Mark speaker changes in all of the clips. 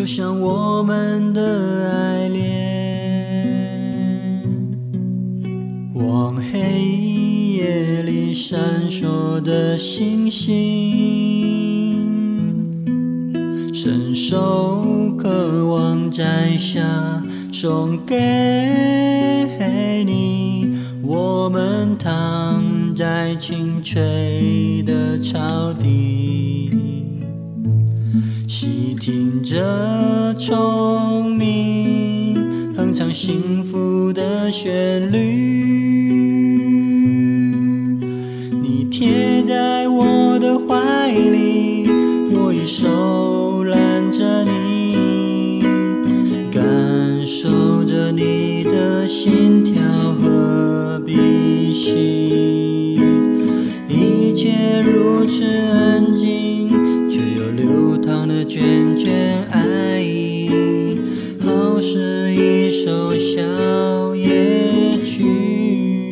Speaker 1: 就像我们的爱恋，望黑夜里闪烁的星星，伸手渴望摘下送给你。我们躺在清脆的草地，细听着虫鸣，哼唱幸福的旋律。你贴在我的怀里，我一手揽着你，感受着你的心跳和鼻息。一切如此安静，却又流淌的涓涓爱意，好似一首小夜曲，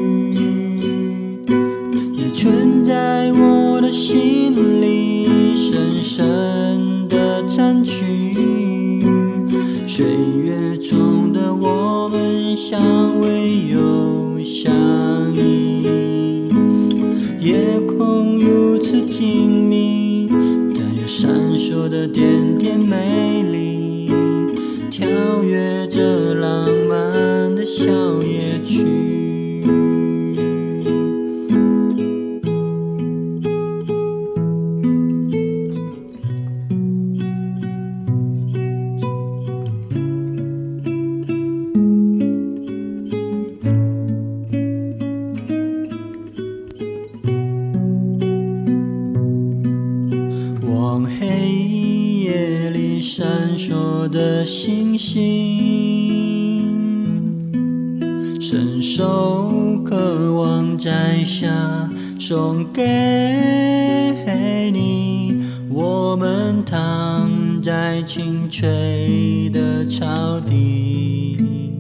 Speaker 1: 也存在我的心里，深深的占据。岁月中的我们相偎又相依，夜空如此静谧，但又闪烁的点点美丽，跳跃着浪漫的小夜曲。望黑夜里闪烁的星星，伸手渴望摘下送给你。我们躺在清脆的草地，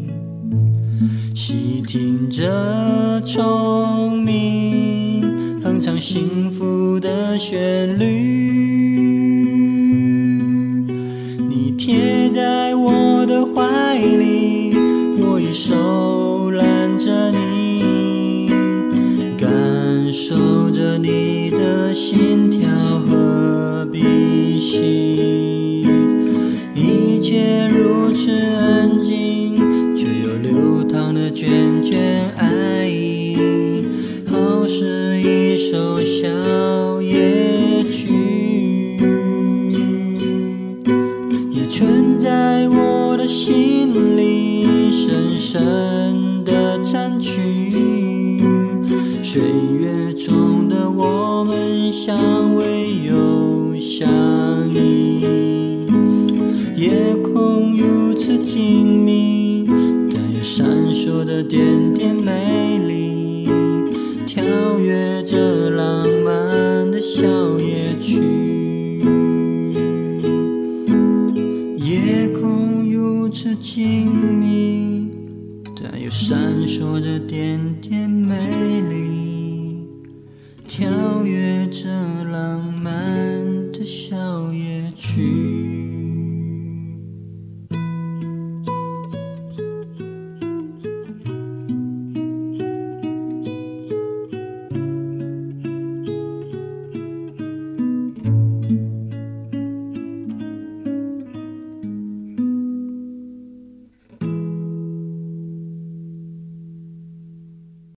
Speaker 1: 细听着虫鸣，哼唱幸福的旋律。你贴在我的怀里，我一手揽着你，感受着你的心跳和鼻息。一切如此安静，却又流淌的涓涓爱意，好似一首小夜曲，也存在我的心里，深深的占据。岁月中的我们相偎又相依，夜空如此静谧，但又闪烁的点点美丽，跳跃着浪漫的小夜曲。夜空如此静谧，但又闪烁着点点美丽，跳跃着浪漫的小夜曲。